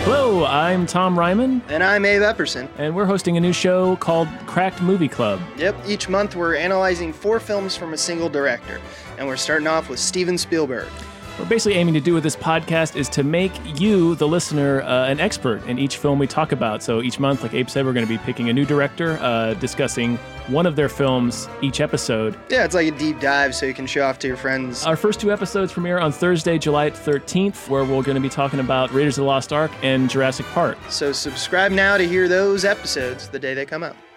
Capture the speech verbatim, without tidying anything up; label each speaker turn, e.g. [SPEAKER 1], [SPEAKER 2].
[SPEAKER 1] Hello, I'm Tom Ryman.
[SPEAKER 2] And I'm Abe Epperson.
[SPEAKER 1] And we're hosting a new show called Cracked Movie Club.
[SPEAKER 2] Yep, each month we're analyzing four films from a single director. And we're starting off with Steven Spielberg.
[SPEAKER 1] What we're basically aiming to do with this podcast is to make you, the listener, uh, an expert in each film we talk about. So each month, like Abe said, we're going to be picking a new director, uh, discussing one of their films each episode.
[SPEAKER 2] Yeah, it's like a deep dive so you can show off to your friends.
[SPEAKER 1] Our first two episodes premiere on Thursday, July thirteenth, where we're going to be talking about Raiders of the Lost Ark and Jurassic Park.
[SPEAKER 2] So subscribe now to hear those episodes the day they come out.